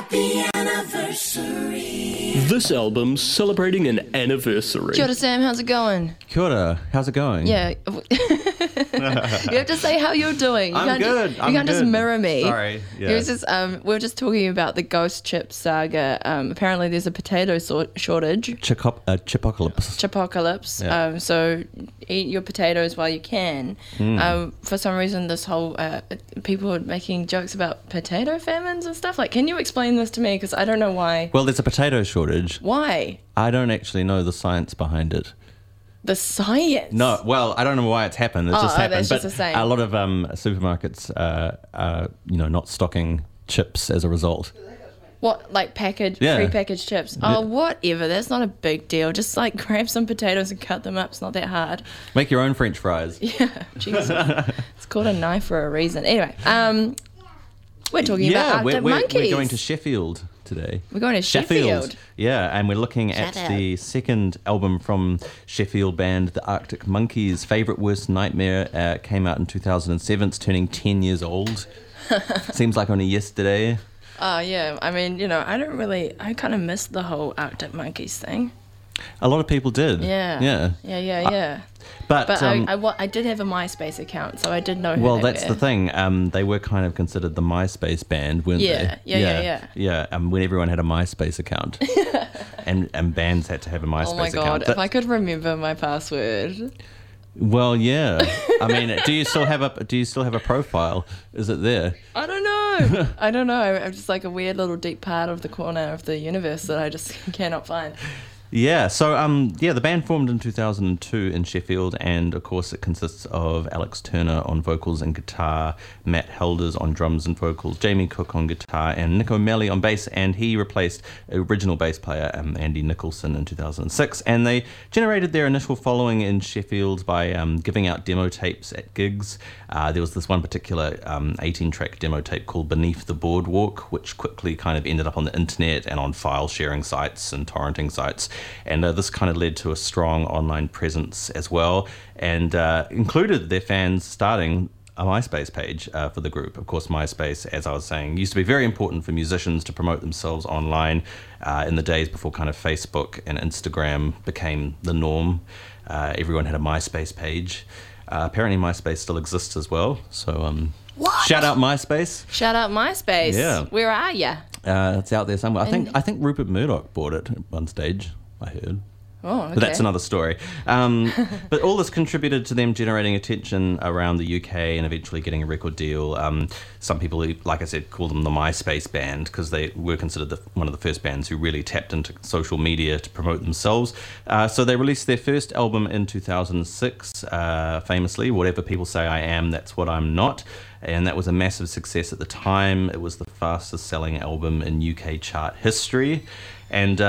Happy anniversary. This album's celebrating an anniversary. Kia ora, Sam. How's it going? Kia ora. How's it going? Yeah. You have to say how you're doing. I'm good. You can't just mirror me. Sorry. Yeah. It was just, we were just talking about the Ghost Chip saga. Apparently there's a potato shortage. Chipocalypse. Yeah. So eat your potatoes while you can. For some reason, this whole people are making jokes about potato famines and stuff. Like, can you explain this to me? Because I don't know why. Well, there's a potato shortage. Why? I don't actually know the science behind it. The science? No, well, I don't know why it's happened. It's just happened. That's but just the same. a lot of supermarkets are not stocking chips as a result. What, like pre-packaged chips? Oh, whatever. That's not a big deal. Just like grab some potatoes and cut them up. It's not that hard. Make your own French fries. Yeah, Jesus. It's called a knife for a reason. Anyway, we're talking about Arctic Monkeys. We're going to Sheffield today. We're going to Sheffield. Yeah, and we're looking at the second album from Sheffield band, the Arctic Monkeys. Favourite Worst Nightmare came out in 2007. It's turning 10 years old. Seems like only yesterday. Oh, yeah. I mean, I kind of missed the whole Arctic Monkeys thing. A lot of people did. Yeah. But I did have a MySpace account, so I did know who Well, they that's were. the thing. They were kind of considered the MySpace band, weren't they? Yeah. When everyone had a MySpace account, and bands had to have a MySpace account. Oh my god! If I could remember my password. Well, yeah. I mean, do you still have a profile? Is it there? I don't know. I'm just like a weird little deep part of the corner of the universe that I just cannot find. Yeah, so the band formed in 2002 in Sheffield, and of course it consists of Alex Turner on vocals and guitar, Matt Helders on drums and vocals, Jamie Cook on guitar, and Nick O'Malley on bass, and he replaced original bass player Andy Nicholson in 2006. And they generated their initial following in Sheffield by giving out demo tapes at gigs. There was this one particular 18-track demo tape called Beneath the Boardwalk, which quickly kind of ended up on the internet and on file sharing sites and torrenting sites. And this kind of led to a strong online presence as well, and included their fans starting a MySpace page for the group. Of course, MySpace, as I was saying, used to be very important for musicians to promote themselves online in the days before kind of Facebook and Instagram became the norm. Everyone had a MySpace page. Apparently MySpace still exists as well, so shout out MySpace. Shout out MySpace. Yeah. Where are ya? It's out there somewhere. I think Rupert Murdoch bought it at one stage, I heard. Oh, okay. But that's another story. But all this contributed to them generating attention around the UK and eventually getting a record deal. Some people, like I said, call them the MySpace band because they were considered one of the first bands who really tapped into social media to promote themselves. So they released their first album in 2006, famously, Whatever People Say I Am, That's What I'm Not. And that was a massive success at the time. It was the fastest selling album in UK chart history. And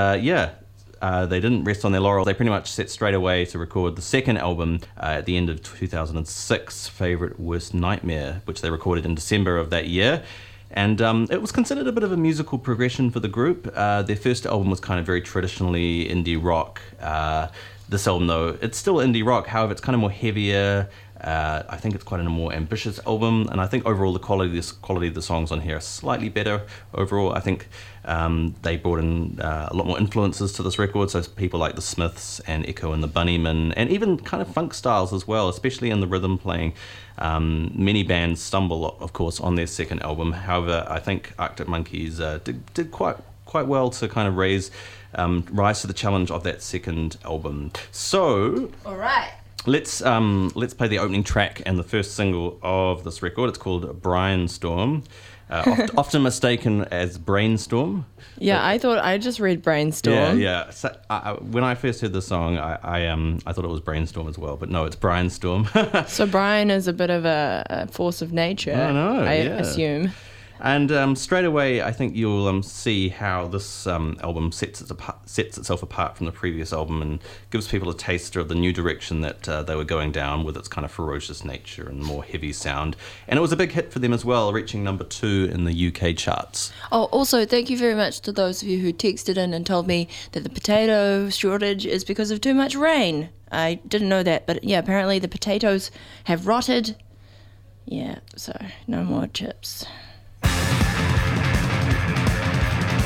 they didn't rest on their laurels. They pretty much set straight away to record the second album at the end of 2006, Favourite Worst Nightmare, which they recorded in December of that year. And it was considered a bit of a musical progression for the group. Their first album was kind of very traditionally indie rock. This album, though, it's still indie rock. However, it's kind of more heavier. I think it's quite a more ambitious album, and I think overall the quality of the songs on here are slightly better overall. I think they brought in a lot more influences to this record, so people like the Smiths and Echo and the Bunnymen, and even kind of funk styles as well, especially in the rhythm playing. Many bands stumble, of course, on their second album. However, I think Arctic Monkeys did quite well to kind of rise to the challenge of that second album. So, all right. Let's play the opening track and the first single of this record. It's called Brainstorm, often mistaken as Brainstorm. Yeah, I thought I just read Brainstorm. Yeah. So, when I first heard the song, I thought it was Brainstorm as well, but no, it's Brainstorm. So Brian is a bit of a force of nature. I assume. And straight away, I think you'll see how this album sets itself apart from the previous album and gives people a taster of the new direction that they were going down with its kind of ferocious nature and more heavy sound. And it was a big hit for them as well, reaching number 2 in the UK charts. Oh, also, thank you very much to those of you who texted in and told me that the potato shortage is because of too much rain. I didn't know that, but yeah, apparently the potatoes have rotted. Yeah, so no more chips.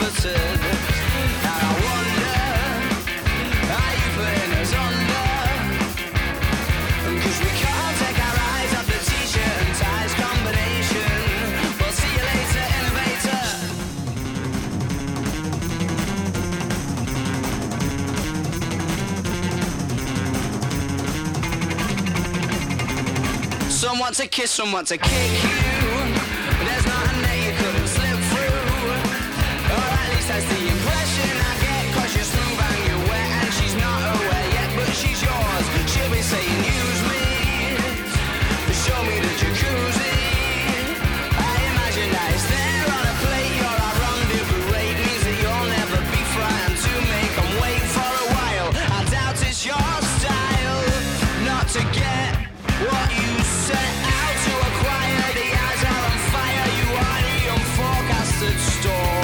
plummeted. And I wonder, are you putting us under? 'Cause we can't take our eyes off the t-shirt and ties combination. We'll see you later, innovator. Some want to kiss, some want to kick you. There's nothing that you couldn't slip through. Or at least that's the impression I get. 'Cause you're smooth and you're wet and she's not aware yet, but she's yours. She'll be saying use me, show me the jacuzzi. I imagine that it's there on a plate. You're our rendezvous rate, means that you'll never be frightened to make them wait for a while. I doubt it's your style not to get what you set out to acquire. The eyes are on fire, you are the unforecasted storm.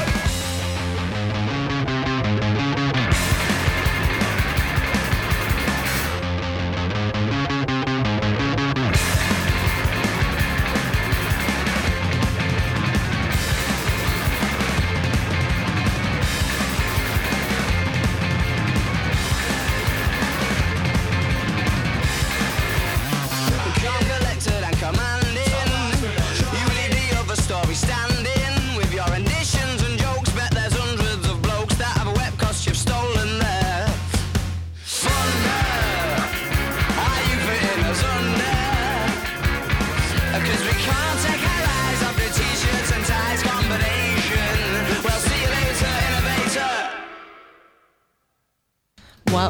Calm, collected and commanding. You leave the other story standing. With your additions and jokes, bet there's hundreds of blokes that have wept 'cause you've stolen their thunder. Are you putting us under? 'Cause we can't take our eyes off the t-shirts and ties combination. Well, see you later, innovator. Wow.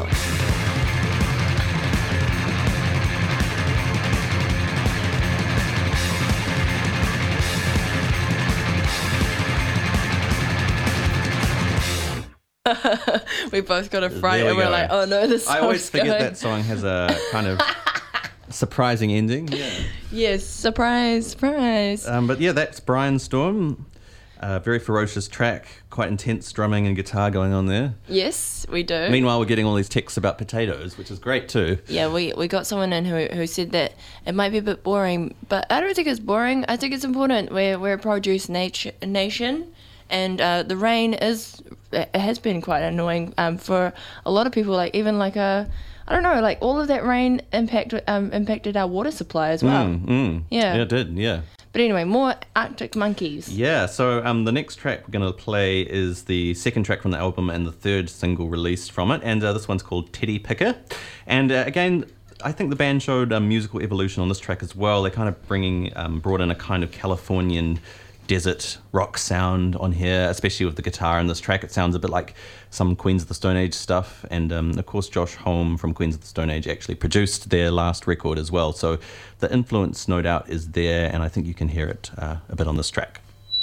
We both got a fright There and we we're go. like, oh no, this I always song's forget going. that song has a kind of surprising ending. Yeah. Yes, surprise, surprise. But yeah, that's Brian Storm. Very ferocious track, quite intense drumming and guitar going on there. Yes, we do. Meanwhile, we're getting all these texts about potatoes, which is great too. Yeah, we got someone in who said that it might be a bit boring, but I don't think it's boring. I think it's important. We're a produce nation, and the rain has been quite annoying for a lot of people. Like even like I don't know, like all of that rain impacted our water supply as well. Yeah. Yeah, it did, yeah. But anyway, more Arctic Monkeys. Yeah, so the next track we're going to play is the second track from the album and the third single released from it, and this one's called Teddy Picker. And again, I think the band showed musical evolution on this track as well. They're kind of brought in a kind of Californian desert rock sound on here, especially with the guitar in this track. It sounds a bit like some Queens of the Stone Age stuff, and of course Josh Homme from Queens of the Stone Age actually produced their last record as well, so the influence no doubt is there, and I think you can hear it a bit on this track.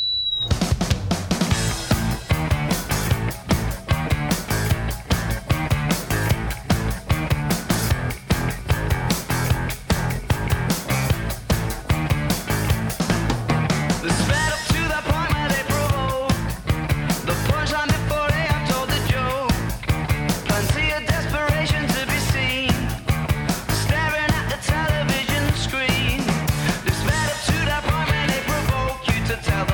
They sped up to the point where they provoke the punchline before they have told the joke. Plenty of desperation to be seen, staring at the television screen. They sped up to the point where they provoke you to tell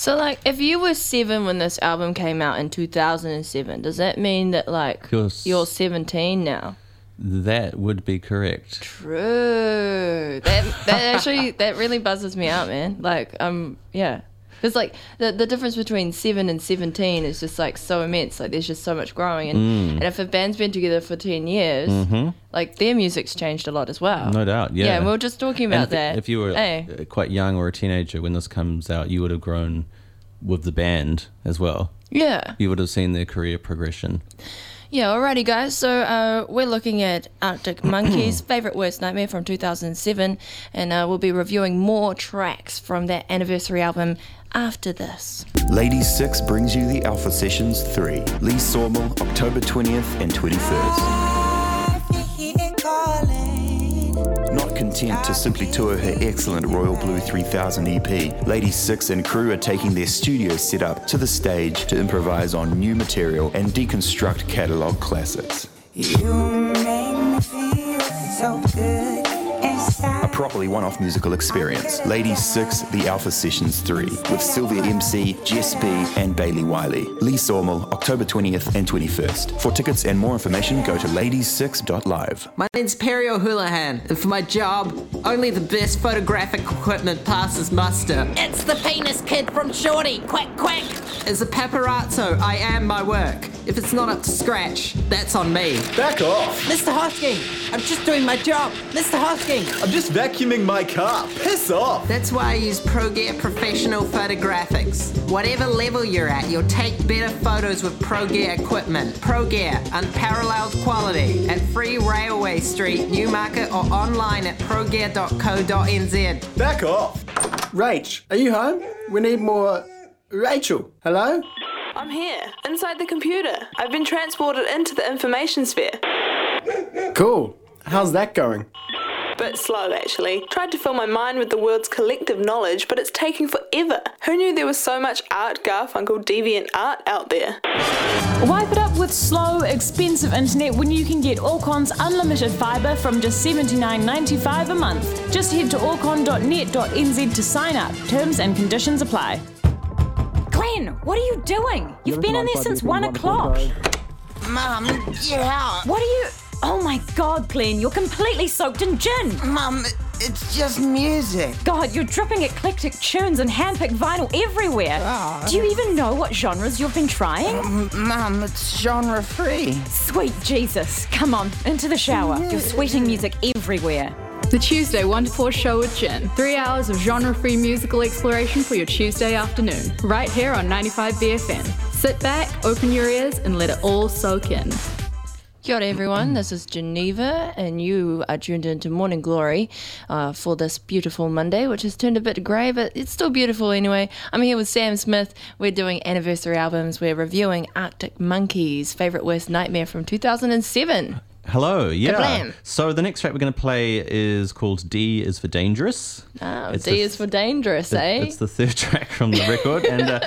So, like, if you were 7 when this album came out in 2007, does that mean that, like, you're 17 now? That would be correct. True. That actually, that really buzzes me out, man. Like, yeah. Because, like, the difference between 7 and 17 is just, like, so immense. Like, there's just so much growing. And if a band's been together for 10 years, like, their music's changed a lot as well. No doubt, yeah. Yeah, and we were just talking about that. If you were quite young or a teenager when this comes out, you would have grown with the band as well. Yeah. You would have seen their career progression. Yeah, alrighty, guys. So we're looking at Arctic Monkeys' Favorite Worst Nightmare from 2007, and we'll be reviewing more tracks from that anniversary album after this. Ladies 6 brings you the Alpha Sessions 3. Lee Sawmill, October 20th and 21st. Not content to simply tour her excellent Royal Blue 3000 EP, Ladies 6 and crew are taking their studio setup to the stage to improvise on new material and deconstruct catalogue classics. You make me feel so good inside. A properly one-off musical experience. Ladies 6, the Alpha Sessions 3, with Sylvia MC, Jess B, and Bailey Wiley. Lee Sawmill, October 20th and 21st. For tickets and more information, go to ladies6.live. My name's Perry O'Houlihan, and for my job, only the best photographic equipment passes muster. It's the penis kid from Shorty. Quack, quack. As a paparazzo, I am my work. If it's not up to scratch, that's on me. Back off! Mr. Hosking, I'm just doing my job. Mr. Hosking. I'm just vacuuming my car. Piss off! That's why I use ProGear Professional Photographics. Whatever level you're at, you'll take better photos with ProGear equipment. ProGear, unparalleled quality. At Free Railway Street, Newmarket, or online at progear.co.nz. Back off! Rach, are you home? We need more... Rachel, hello? I'm here, inside the computer. I've been transported into the information sphere. Cool. How's that going? Bit slow, actually. Tried to fill my mind with the world's collective knowledge, but it's taking forever. Who knew there was so much art, Garfunkel, deviant art out there? Wipe it up with slow, expensive internet when you can get Allcon's unlimited fibre from just $79.95 a month. Just head to allcon.net.nz to sign up. Terms and conditions apply. Glenn, what are you doing? You've been in there since 1 o'clock. Mum, get out. What are you... Oh my God, Glenn, you're completely soaked in gin. Mum, it's just music. God, you're dripping eclectic tunes and handpicked vinyl everywhere. Do you even know what genres you've been trying? Mum, it's genre-free. Sweet Jesus. Come on, into the shower. You're sweating music everywhere. The Tuesday 1 to 4 show with Jen. 3 hours of genre-free musical exploration for your Tuesday afternoon. Right here on 95BFM. Sit back, open your ears, and let it all soak in. Kia ora everyone, this is Geneva, and you are tuned into Morning Glory for this beautiful Monday, which has turned a bit grey, but it's still beautiful anyway. I'm here with Sam Smith. We're doing anniversary albums. We're reviewing Arctic Monkeys' Favorite Worst Nightmare from 2007. Hello, yeah. Kablam. So the next track we're going to play is called D is for Dangerous. Oh, D is for Dangerous, eh? It's the third track from the record. And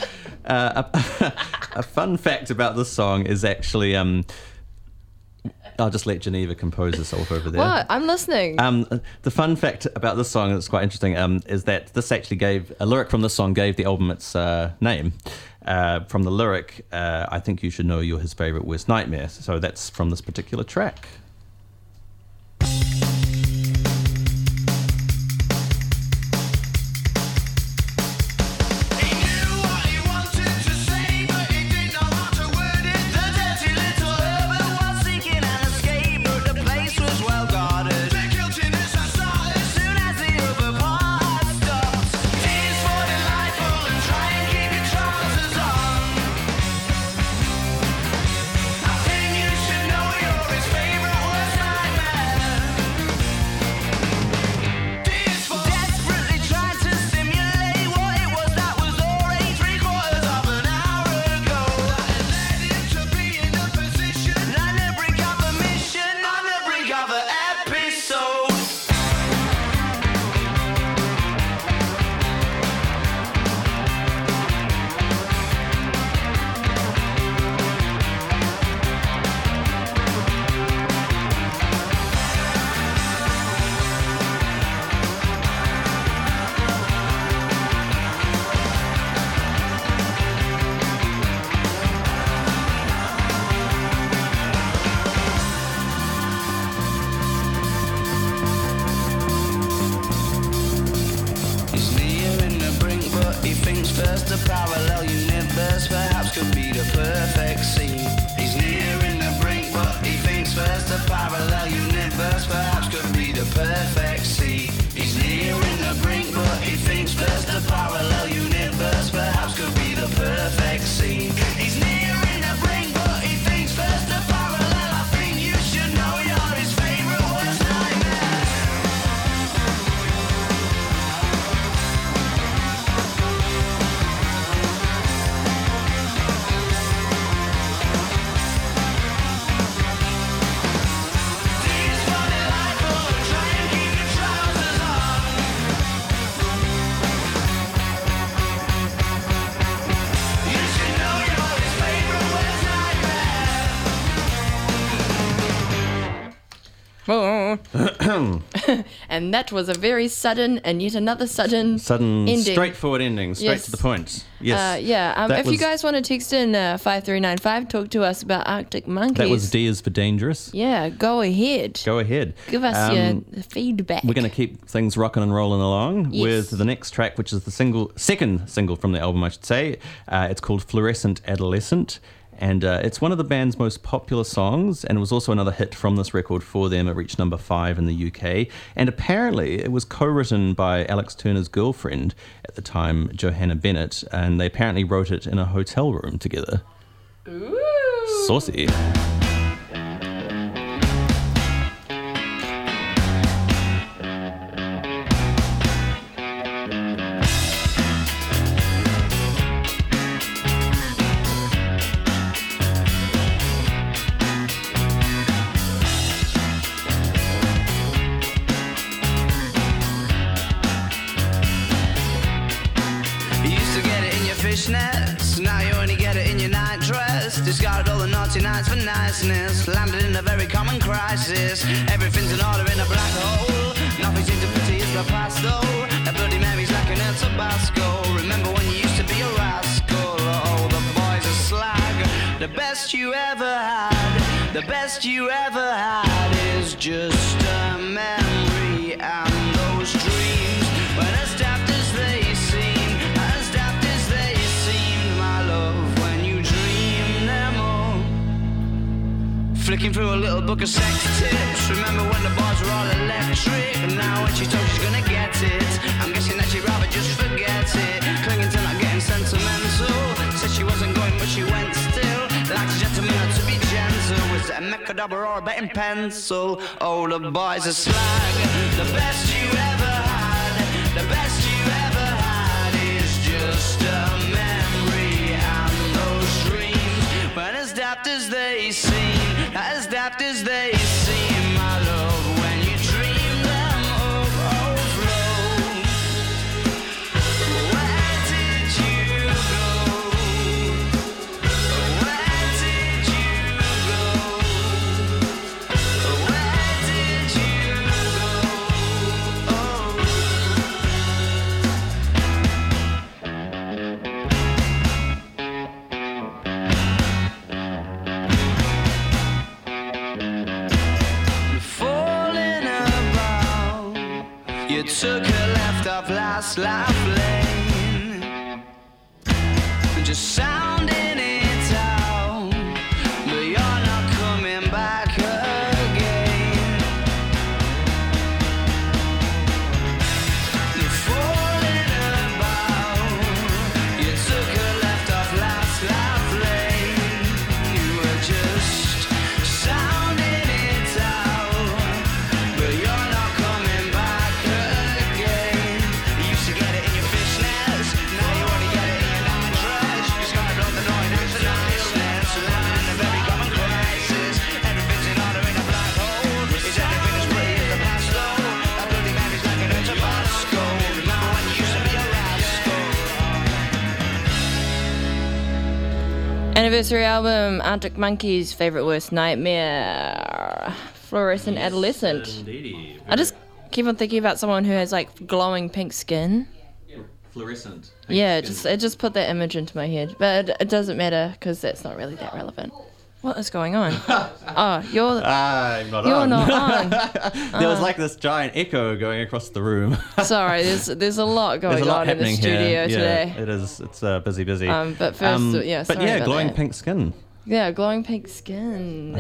a fun fact about this song is actually... I'll just let Geneva compose herself over there. What? I'm listening. The fun fact about this song that's quite interesting is that this actually gave... A lyric from this song gave the album its name. From the lyric, I think you should know you're his favourite worst nightmare. So that's from this particular track. Favorite first, a parallel universe perhaps could be the perfect scene. He's nearing the brink, but he thinks first, a parallel universe perhaps could be the perfect scene. He's nearing the brink, but he thinks first, a parallel universe perhaps could be the perfect scene. He's nearing the brink, but he thinks first, a parallel. I think you should know you're his favorite worst nightmare. And that was a very sudden and yet another sudden ending. Straightforward ending, straight to the point. Yes. If you guys want to text in 5395, talk to us about Arctic Monkeys. That was D is for dangerous. Yeah, go ahead. Go ahead. Give us your feedback. We're going to keep things rocking and rolling along with the next track, which is the second single from the album, I should say. It's called Fluorescent Adolescent. And it's one of the band's most popular songs, and it was also another hit from this record for them. It reached number 5 in the UK. And apparently it was co-written by Alex Turner's girlfriend at the time, Johanna Bennett, and they apparently wrote it in a hotel room together. Ooh. Saucy. Fishnets, now you only get it in your night dress. Discarded all the naughty nights for niceness. Landed in a very common crisis. Everything's in order in a black hole. Nothing seems to pity is the past though. A Bloody Mary's like an El Tabasco. Remember when you used to be a rascal? Oh, the boys are slag. The best you ever had, the best you ever had is just a memory. And those dreams, when as daft as they seem, as daft as they seem, my love, when you dream them all. Flicking through a little book of sex tips. Remember when the bars were all electric? And now when she told she's gonna get it, I'm guessing that she'd rather just forget it. Clinging to not getting sentimental. Said she wasn't going but she went still. Like a gentleman had to be gentle. Was it a Mechadabra or a betting pencil? Oh, the boys are slag. The best you ever had, the best you ever had is just a memory. And those dreams, when as daft as they seem, as daft as they seem, my love, when you dream them overflow. Where did you go? Where did you go? Where did you go? Falling about, you took a left off last life lane, just sounding it out, but you're not coming back again. Falling about, you took a left off last life lane, you were just sounding it out, but you're not coming back again. You used to get it in your fishnets, now you only get it in your diamond dress. You started on the noise and the niceness, landing in a very common crisis. Everything's in order in a black hole. Is everything as pretty as the past though? That Bloody Mary's like an El Tabasco. Remember when you used to be a rascal? Anniversary album, Arctic Monkeys' Favorite Worst Nightmare, Fluorescent Adolescent. Indeed. I just keep on thinking about someone who has like glowing pink skin. Fluorescent. Yeah, it just put that image into my head. But it doesn't matter because that's not really that relevant. What is going on? Oh, you're I'm not you're on. not on. There was like this giant echo going across the room. Sorry, there's a lot going There's a lot on in the happening studio here. today. Yeah, it is. It's busy. But first, yeah, But sorry yeah, about glowing that. pink skin. Yeah, glowing pink skin.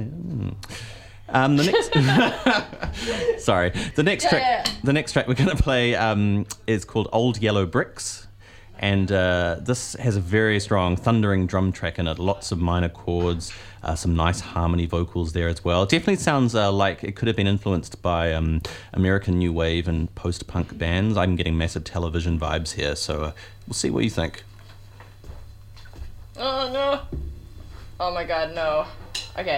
The next, sorry, the next track we're gonna play is called "Old Yellow Bricks," and this has a very strong thundering drum track in it. Lots of minor chords, some nice harmony vocals there as well. It definitely sounds like it could have been influenced by American new wave and post-punk bands. I'm getting massive Television vibes here, so we'll see what you think. Oh no! Oh my God, no. Okay.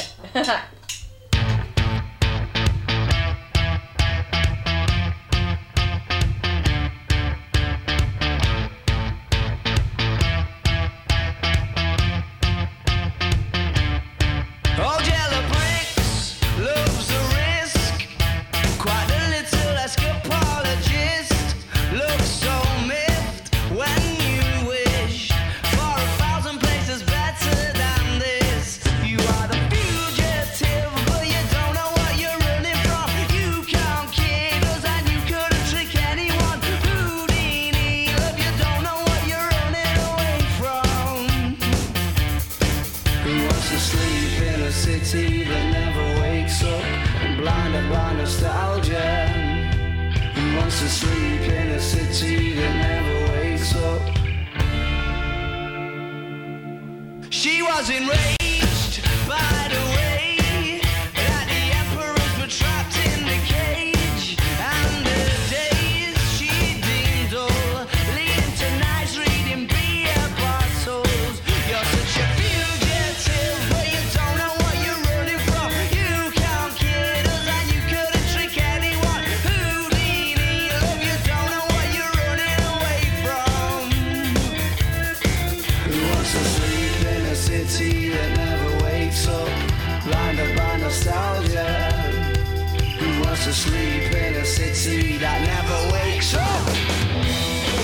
Old yellow bricks loves the risk. Quite a little escapologist. Looks so miffed when you wish for 1,000 places better than this. You are the fugitive, but you don't know what you're running from. You count kilos and you couldn't trick anyone. Houdini, love, you don't know what you're running away from. Who wants to sleep in a city that never wakes up, blinded by nostalgia? Who wants to sleep in a city that never wakes up? She was enraged by the way that the emperors were trapped in the cage, and the days she deemed dull, leading to nights reading beer bottles. You're such a fugitive, but you don't know what you're running from. You count kilos and you couldn't trick anyone. Houdini, love, you don't know what you're running away from. Who wants to sleep in a city that never wakes up, blinded by nostalgia? Who wants to sleep in a city that never wakes up?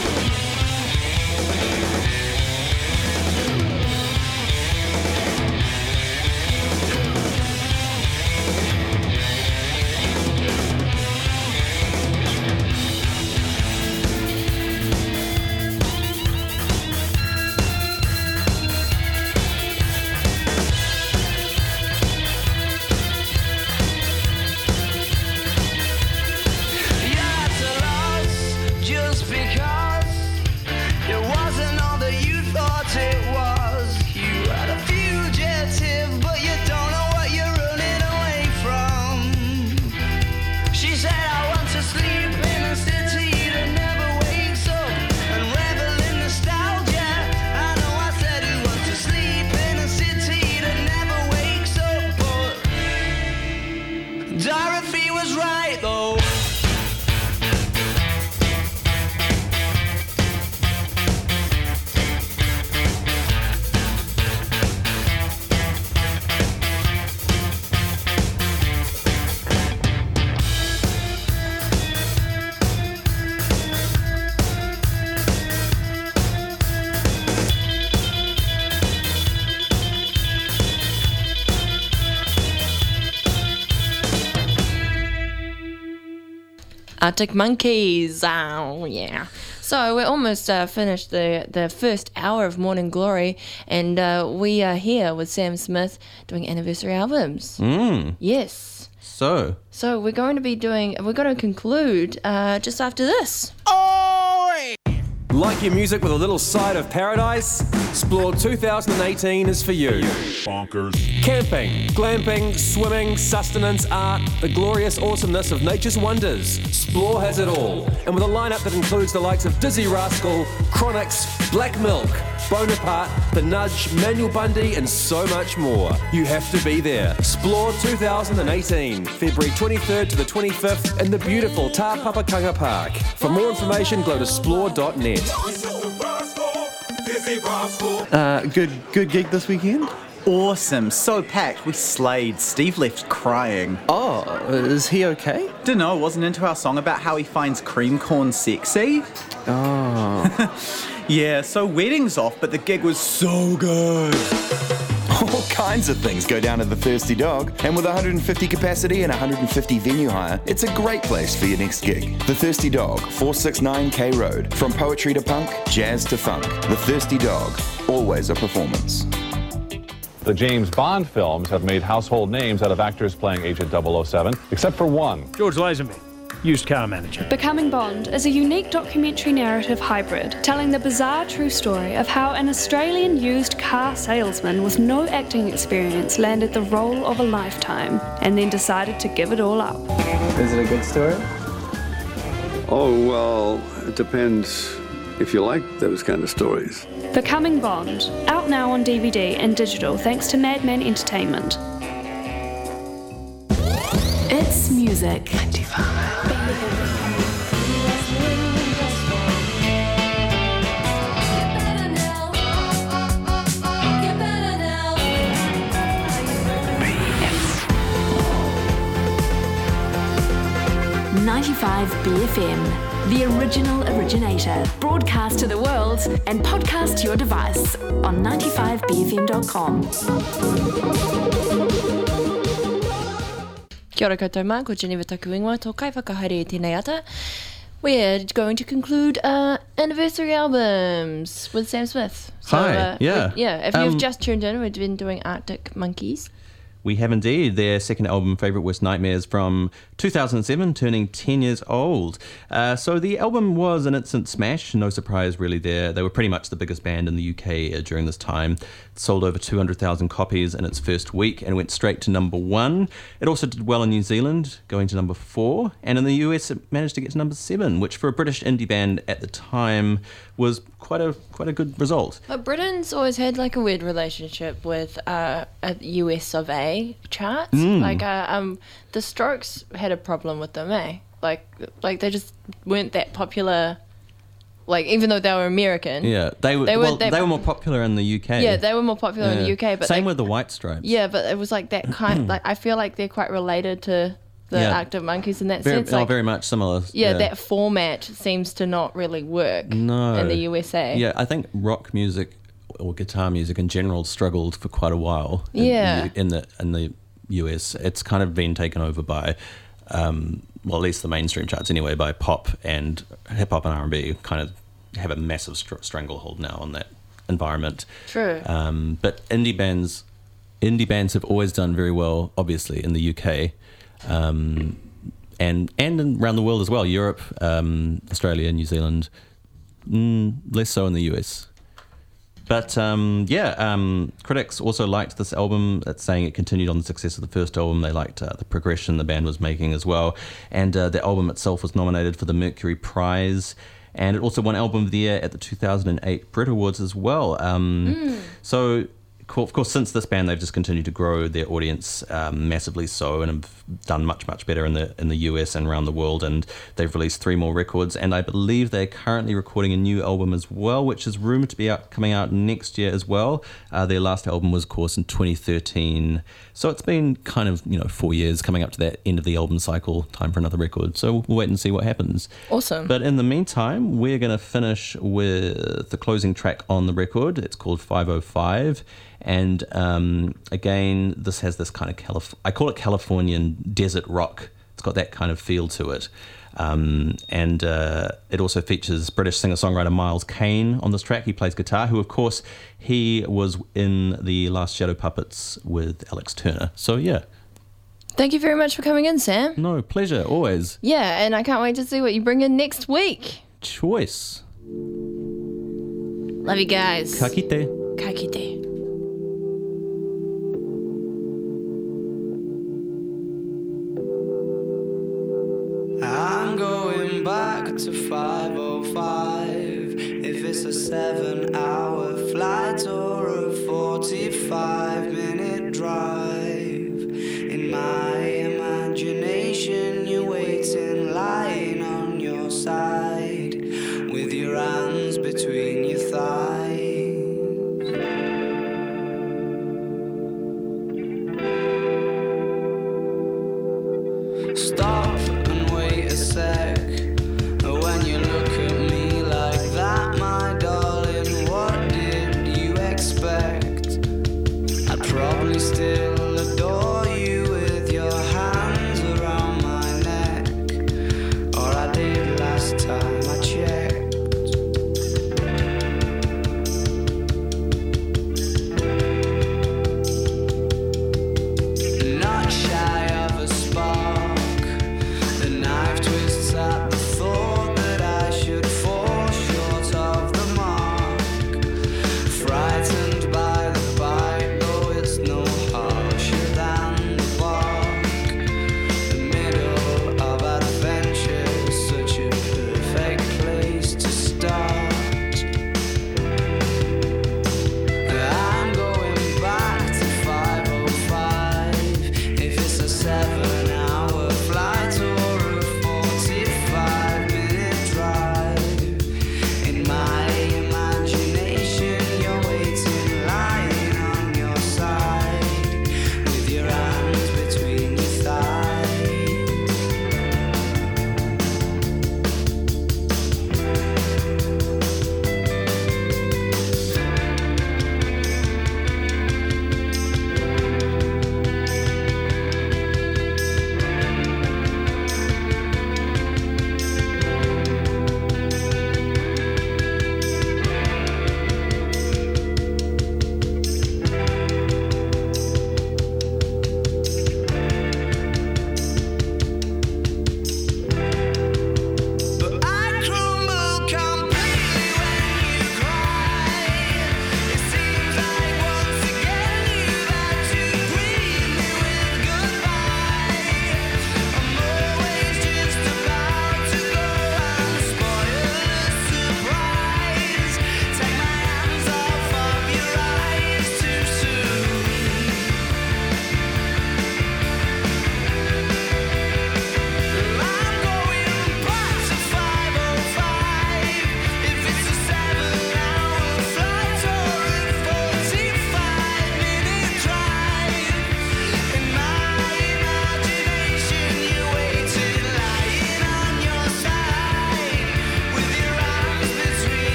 You're at a loss just because it wasn't all that you thought it was. You are a fugitive, but you don't know what you're running away from. She said, I want to sleep in a city that never wakes up and revel in nostalgia. I know I said, who wants to sleep in a city that never wakes up? But Dorothy was right though. Arctic Monkeys. Oh, yeah. So we're almost finished the first hour of Morning Glory, and we are here with Sam Smith doing anniversary albums. Yes. So we're going to conclude just after this. Like your music with a little side of paradise? Splore 2018 is for you. Bonkers. Camping, glamping, swimming, sustenance, art, the glorious awesomeness of nature's wonders. Splore has it all. And with a lineup that includes the likes of Dizzy Rascal, Chronix, Black Milk, Bonaparte, The Nudge, Manuel Bundy, and so much more. You have to be there. Splore 2018, February 23rd to the 25th in the beautiful Ta Papakanga Park. For more information, go to splore.net. Good gig this weekend? Awesome, so packed. We slayed. Steve left crying. Oh, is he okay? Dunno, wasn't into our song about how he finds cream corn sexy. Oh. Yeah, so wedding's off, but the gig was so good. All kinds of things go down at the Thirsty Dog, and with 150 capacity and 150 venue hire, it's a great place for your next gig. The Thirsty Dog, 469 K Road. From poetry to punk, jazz to funk. The Thirsty Dog, always a performance. The James Bond films have made household names out of actors playing Agent 007, except for one. George Lazenby, used car manager. Becoming Bond is a unique documentary narrative hybrid, telling the bizarre true story of how an Australian used car salesman with no acting experience landed the role of a lifetime and then decided to give it all up. Is it a good story? Oh, well, it depends if you like those kind of stories. Becoming Bond, out now on DVD and digital thanks to Madman Entertainment. It's music. 95 BFM, the original originator. Broadcast to the world and podcast to your device on 95bfm.com. Kia ora koutou mā, ko Geneva Takuingoa, tō kai whakahaere e tēnei ata. We're going to conclude anniversary albums with Sam Smith. So, Hi, yeah. If you've just tuned in, we've been doing Arctic Monkeys. We have indeed. Their second album, Favourite Worst Nightmares, from 2007, turning 10 years old. So the album was an instant smash, no surprise really there. They were pretty much the biggest band in the UK during this time. It sold over 200,000 copies in its first week and went straight to number 1. It also did well in New Zealand, going to number 4. And in the US, it managed to get to number 7, which for a British indie band at the time was quite a good result. But Britain's always had like a weird relationship with a US of A charts. Like the Strokes had a problem with them, eh? Like they just weren't that popular. Like even though they were American, yeah, they were more popular in the UK. Yeah, they were more popular in the UK. But same with the White Stripes. Yeah, but it was like that kind. Like I feel like they're quite related to the Arctic Monkeys in that sense. Like, very much similar. Yeah, that format seems to not really work in the USA. Yeah, I think rock music or guitar music in general struggled for quite a while. In the US, it's kind of been taken over by, well, at least the mainstream charts anyway, by pop and hip hop and R&B. Kind of have a massive stranglehold now on that environment. True. But indie bands have always done very well, obviously, in the UK. And around the world as well, Europe, Australia, New Zealand, less so in the US. But critics also liked this album. It's saying it continued on the success of the first album. They liked the progression the band was making as well. And the album itself was nominated for the Mercury Prize. And it also won Album of the Year at the 2008 Brit Awards as well. So, of course, since this band, they've just continued to grow their audience massively so, and have done much, much better in the US and around the world. And they've released 3 more records, and I believe they're currently recording a new album as well, which is rumored to be coming out next year as well. Their last album was, of course, in 2013. So it's been kind of 4 years coming up to that end of the album cycle. Time for another record. So we'll wait and see what happens. Awesome. But in the meantime, we're going to finish with the closing track on the record. It's called 505. And again, this has this kind of I call it Californian desert rock. It's got that kind of feel to it. And it also features British singer-songwriter Miles Kane on this track. He plays guitar, who, of course, he was in the last Shadow Puppets with Alex Turner. So, yeah. Thank you very much for coming in, Sam. No, pleasure, always. Yeah, and I can't wait to see what you bring in next week. Choice. Love you guys. Ka kite. Ka kite. I'm going back to 505. If it's a 7-hour flight or a 45-minute drive, in my imagination you're waiting, lying on your side, with your hands between your thighs. Stop and wait a sec. When you look at me like that, my darling, what did you expect? I'd probably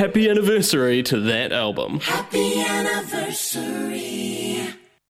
happy anniversary to that album. Happy anniversary.